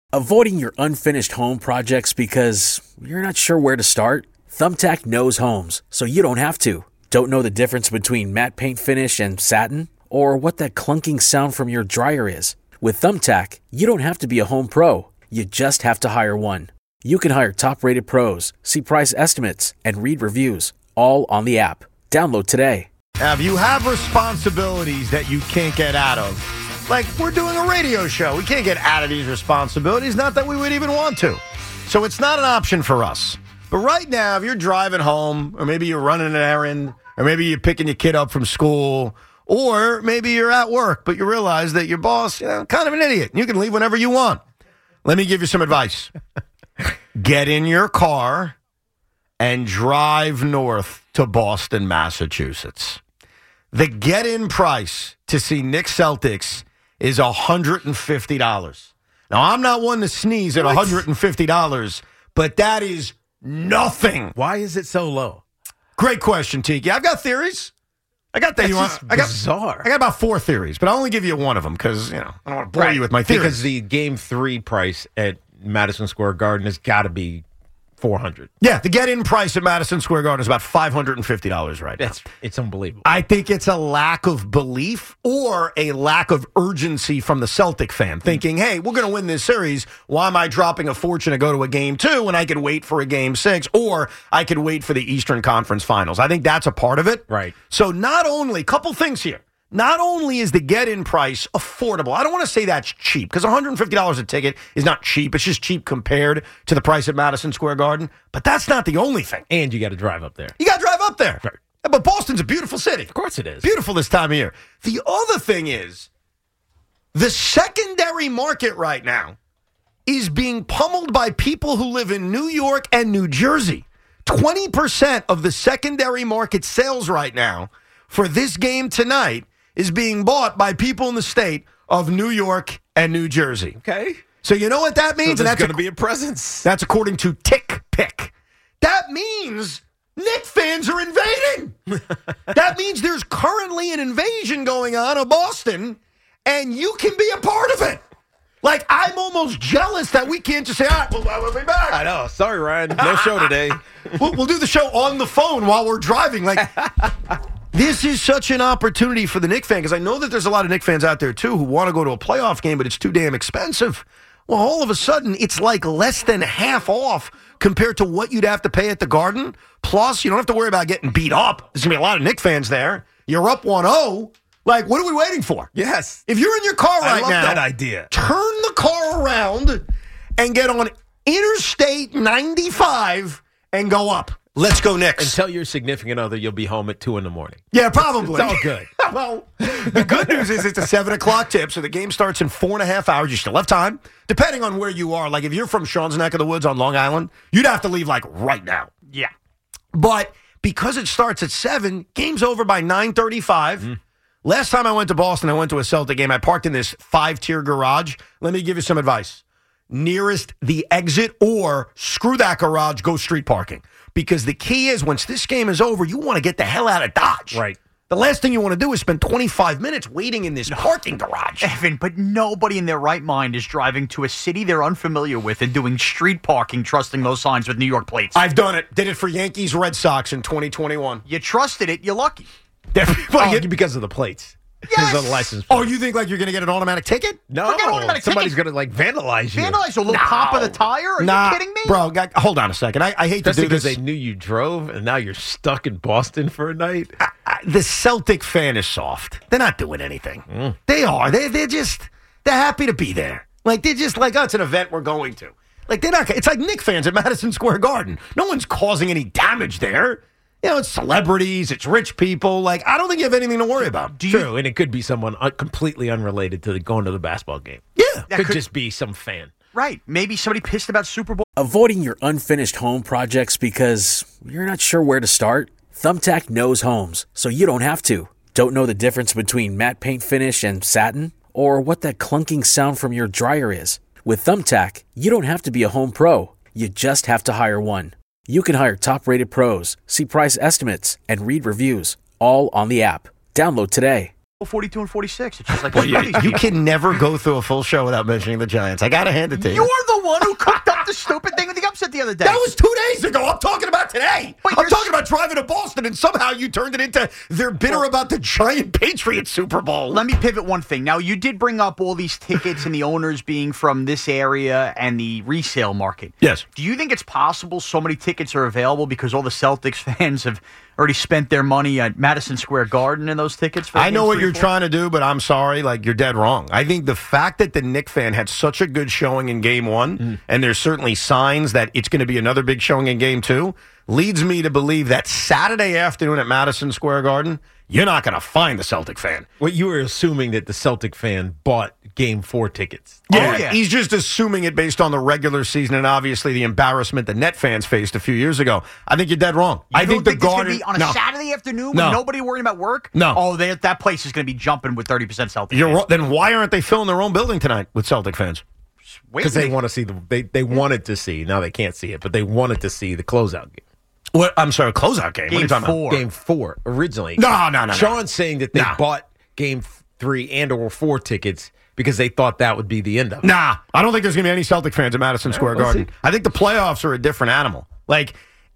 Avoiding your unfinished home projects because you're not sure where to start? Thumbtack knows homes, so you don't have to. Don't know the difference between matte paint finish and satin? Or what that clunking sound from your dryer is? With Thumbtack, you don't have to be a home pro. You just have to hire one. You can hire top-rated pros, see price estimates, and read reviews, all on the app. Download today. If you have responsibilities that you can't get out of, like we're doing a radio show, we can't get out of these responsibilities, not that we would even want to. So it's not an option for us. But right now, if you're driving home, or maybe you're running an errand, or maybe you're picking your kid up from school, or maybe you're at work, but you realize that your boss, kind of an idiot. You can leave whenever you want. Let me give you some advice. Get in your car and drive north to Boston, Massachusetts. The get-in price to see Knicks Celtics is $150. Now, I'm not one to sneeze at $150, but that is nothing. Why is it so low? Great question, Tiki. I've got theories. Bizarre. I got about 4 theories, but I'll only give you one of them because, I don't want to bore you with my theories. Because the Game 3 price at Madison Square Garden has got to be $400. Yeah, the get-in price at Madison Square Garden is about $550 right now. It's unbelievable. I think it's a lack of belief or a lack of urgency from the Celtic fan, thinking, hey, we're going to win this series. Why am I dropping a fortune to go to a Game 2 when I could wait for a Game 6, or I could wait for the Eastern Conference Finals? I think that's a part of it. Right. So not only, couple things here. Not only is the get-in price affordable, I don't want to say that's cheap, because $150 a ticket is not cheap. It's just cheap compared to the price at Madison Square Garden. But that's not the only thing. And you got to drive up there. You got to drive up there. Right. But Boston's a beautiful city. Of course it is. Beautiful this time of year. The other thing is, the secondary market right now is being pummeled by people who live in New York and New Jersey. 20% of the secondary market sales right now for this game tonight is being bought by people in the state of New York and New Jersey. Okay. So you know what that means? So there's going to be a presence. That's according to TickPick. That means Knick fans are invading. That means there's currently an invasion going on of Boston, and you can be a part of it. Like, I'm almost jealous that we can't just say, all right, we'll be back. I know. Sorry, Ryan. No show today. We'll do the show on the phone while we're driving. Like, this is such an opportunity for the Knick fan, because I know that there's a lot of Knick fans out there, too, who want to go to a playoff game, but it's too damn expensive. Well, all of a sudden, it's like less than half off compared to what you'd have to pay at the Garden. Plus, you don't have to worry about getting beat up. There's going to be a lot of Knick fans there. You're up 1-0. Like, what are we waiting for? Yes. If you're in your car right now, I love that idea. Turn the car around and get on Interstate 95 and go up. Let's go Knicks. And tell your significant other you'll be home at 2 in the morning. Yeah, probably. It's all good. Well, the good news is it's a 7 o'clock tip, so the game starts in 4.5 hours. You still have time, depending on where you are. Like, if you're from Sean's neck of the woods on Long Island, you'd have to leave, like, right now. Yeah. But because it starts at 7, game's over by 9:35. Last time I went to Boston, I went to a Celtic game. I parked in this 5-tier garage. Let me give you some advice. Nearest the exit, or screw that garage, go street parking. Because the key is, once this game is over, you want to get the hell out of Dodge. Right. The last thing you want to do is spend 25 minutes waiting in this parking garage. Evan, but nobody in their right mind is driving to a city they're unfamiliar with and doing street parking, trusting those signs with New York plates. I've done it. Did it for Yankees Red Sox in 2021. You trusted it, you're lucky. Because of the plates. Yes. Because of the license plate. Oh, you think like you're going to get an automatic ticket? No. Forget automatic Somebody's ticket. going to vandalize you. Vandalize a little pop of the tire? Are you kidding me? Bro, hold on a second. I hate Especially to do this. because they knew you drove and now you're stuck in Boston for a night. The Celtic fan is soft. They're not doing anything. They are. They're happy to be there. Like, they're just like, oh, it's an event we're going to. Like, they're not. It's like Knick fans at Madison Square Garden. No one's causing any damage there. It's celebrities, it's rich people. Like, I don't think you have anything to worry about. True, and it could be someone completely unrelated to going to the basketball game. Yeah. That Could just be some fan. Right. Maybe somebody pissed about Super Bowl. Avoiding your unfinished home projects because you're not sure where to start? Thumbtack knows homes, so you don't have to. Don't know the difference between matte paint finish and satin? Or what that clunking sound from your dryer is? With Thumbtack, you don't have to be a home pro. You just have to hire one. You can hire top-rated pros, see price estimates, and read reviews, all on the app. Download today. 42 and 46. It's just like Well, you can never go through a full show without mentioning the Giants. I got to hand it to you. You're the one who cooked up the stupid thing with the upset the other day. That was 2 days ago. I'm talking about today. But I'm talking about driving to Boston, and somehow you turned it into they're bitter about the giant Patriots Super Bowl. Let me pivot one thing. Now, you did bring up all these tickets and the owners being from this area and the resale market. Yes. Do you think it's possible so many tickets are available because all the Celtics fans have already spent their money at Madison Square Garden in those tickets? For I know games what 3 you're and 4? trying to do, but I'm sorry. Like, you're dead wrong. I think the fact that the Knicks fan had such a good showing in Game 1, and there's certainly signs that it's going to be another big showing in Game 2, leads me to believe that Saturday afternoon at Madison Square Garden, you're not going to find the Celtic fan. Well, you were assuming that the Celtic fan bought Game 4 tickets. Yeah. He's just assuming it based on the regular season and obviously the embarrassment the Net fans faced a few years ago. I think you're dead wrong. You I think don't the this gonna Garden be on a Saturday afternoon No. with nobody worrying about work? No. Oh, that place is going to be jumping with 30% Celtic You're fans. wrong. Then why aren't they filling their own building tonight with Celtic fans? Because they want to see they wanted to see, now they can't see it, but they wanted to see the closeout game. What? I'm sorry, closeout game. What are you talking about? Game 4 originally. No. Sean's saying that they No. bought Game 3 and or 4 tickets because they thought that would be the end of it. Nah, I don't think there's going to be any Celtic fans at Madison Square we'll Garden. see. I think the playoffs are a different animal. Like,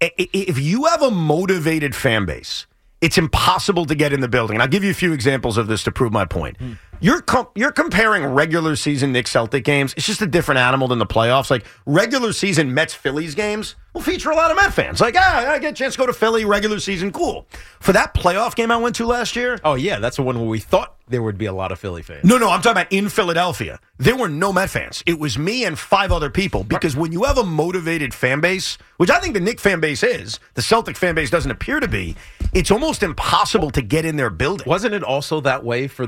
if you have a motivated fan base, it's impossible to get in the building. And I'll give you a few examples of this to prove my point. You're comparing regular season Knicks Celtic games. It's just a different animal than the playoffs. Like, regular season Mets Phillies games will feature a lot of Met fans. Like, I get a chance to go to Philly, regular season, cool. For that playoff game I went to last year, Oh, yeah, that's the one where we thought there would be a lot of Philly fans. No, I'm talking about in Philadelphia. There were no Met fans. It was me and 5 other people. Because when you have a motivated fan base, which I think the Knicks fan base is, the Celtic fan base doesn't appear to be, it's almost impossible to get in their building. Wasn't it also that way for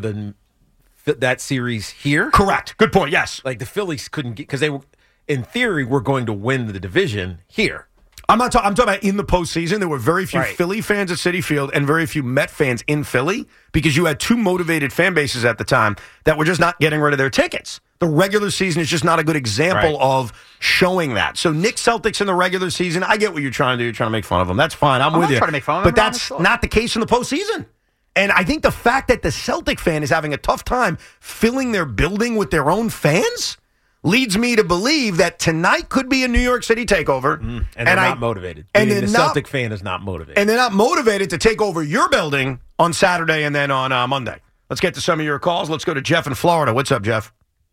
that series here? Correct. Good point. Yes. Like the Phillies couldn't get, because they were, in theory, were going to win the division here. I'm talking about in the postseason. There were very few Right. Philly fans at Citi Field and very few Met fans in Philly because you had 2 motivated fan bases at the time that were just not getting rid of their tickets. The regular season is just not a good example Right. of showing that. So Knicks Celtics in the regular season, I get what you're trying to do. You're trying to make fun of them. That's fine. I'm with not you. trying to make fun of them. But I'm that's honest. not the case in the postseason. And I think the fact that the Celtic fan is having a tough time filling their building with their own fans leads me to believe that tonight could be a New York City takeover. And they're not motivated. And Meaning they're the not- Celtic fan is not motivated. and they're not motivated to take over your building on Saturday and then on Monday. Let's get to some of your calls. Let's go to Jeff in Florida. What's up, Jeff?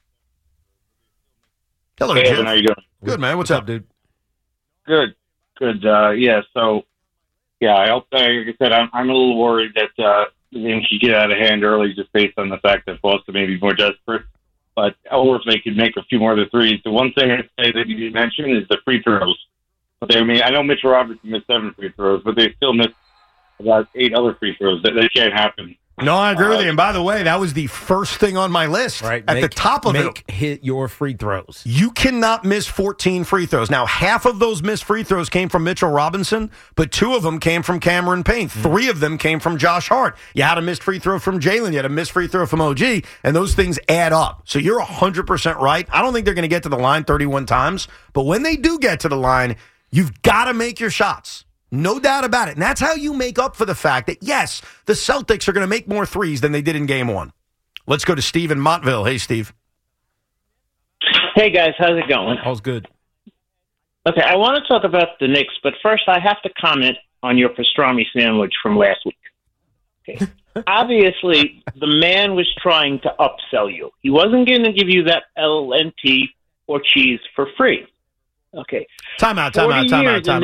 Hello, Hey, Jeff. Evan, how you doing? Good, man. What's up, dude? Good. Yeah, so, like I said, I'm a little worried that things could get out of hand early just based on the fact that Boston may be more desperate. But, or if they could make a few more of the threes. The one thing I'd say that you didn't mention is the free throws. But I know Mitchell Robertson missed 7 free throws, but they still missed about 8 other free throws. That can't happen. No, I agree with you. And by the way, that was the first thing on my list. Right. At the top of it. Hit your free throws. You cannot miss 14 free throws. Now, half of those missed free throws came from Mitchell Robinson, but 2 of them came from Cameron Payne. 3 of them came from Josh Hart. You had a missed free throw from Jalen. You had a missed free throw from OG, and those things add up. So you're 100% right. I don't think they're going to get to the line 31 times, but when they do get to the line, you've got to make your shots. No doubt about it. And that's how you make up for the fact that, yes, the Celtics are going to make more threes than they did in Game 1. Let's go to Steve in Montville. Hey, Steve. Hey, guys. How's it going? All's good. Okay, I want to talk about the Knicks, but first I have to comment on your pastrami sandwich from last week. Okay. Obviously, the man was trying to upsell you. He wasn't going to give you that LNT or cheese for free. Okay. Time out. Hold on.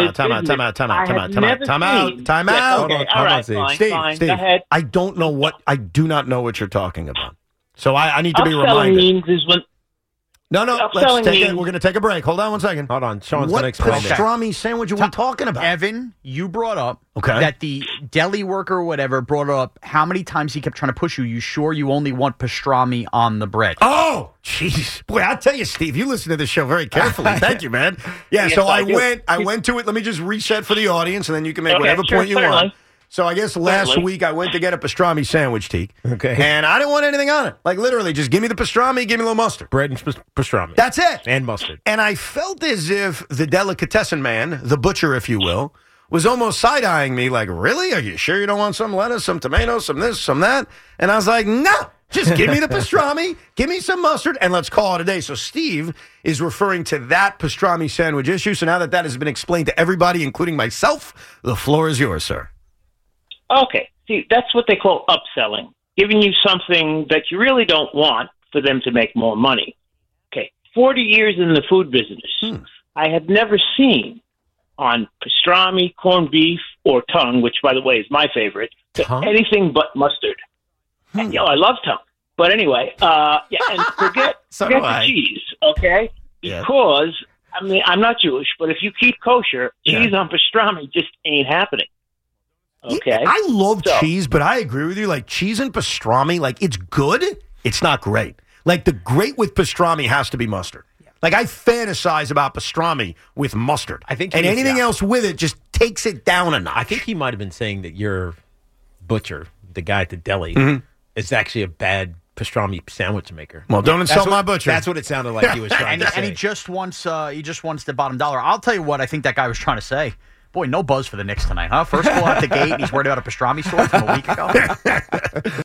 Steve, Go ahead. I do not know what you're talking about. So I need to be Upselling reminded. means is when No, upselling we're means- going to take a break. Hold on one second. Hold on. Sean's What going to explain that. pastrami sandwich are we talking about? Evan, you brought up Okay. that the deli worker or whatever brought up how many times he kept trying to push you. You sure you only want pastrami on the bread? Oh, jeez. Boy, I'll tell you, Steve, you listen to this show very carefully. Thank you, man. Yeah, Yes, so I do. I went to it. Let me just reset for the audience, and then you can make Okay, whatever sure, point you certainly. want. So I guess last Certainly. week I went to get a pastrami sandwich, Teak. Okay. And I didn't want anything on it. Like, literally, just give me the pastrami, give me a little mustard. Bread and pastrami. That's it. And mustard. And I felt as if the delicatessen man, the butcher, if you will, was almost side-eyeing me like, really? Are you sure you don't want some lettuce, some tomatoes, some this, some that? And I was like, no, just give me the pastrami, give me some mustard, and let's call it a day. So Steve is referring to that pastrami sandwich issue. So now that has been explained to everybody, including myself, the floor is yours, sir. Okay. See, that's what they call upselling, giving you something that you really don't want for them to make more money. Okay. 40 years in the food business, I have never seen on pastrami, corned beef, or tongue, which, by the way, is my favorite, anything but mustard. And, I love tongue. But anyway, and forget the cheese, okay? Because, I mean, I'm not Jewish, but if you keep kosher, cheese on pastrami just ain't happening. Okay? Yeah, I love cheese, but I agree with you. Like, cheese and pastrami, like, it's good. It's not great. Like, the great with pastrami has to be mustard. Like, I fantasize about pastrami with mustard. I think anything else with it just takes it down a notch. I think he might have been saying that your butcher, the guy at the deli, is actually a bad pastrami sandwich maker. Well, don't insult my butcher. That's what it sounded like he was trying to say. And he just wants the bottom dollar. I'll tell you what I think that guy was trying to say. Boy, no buzz for the Knicks tonight, huh? First ball out the gate, and he's worried about a pastrami store from a week ago.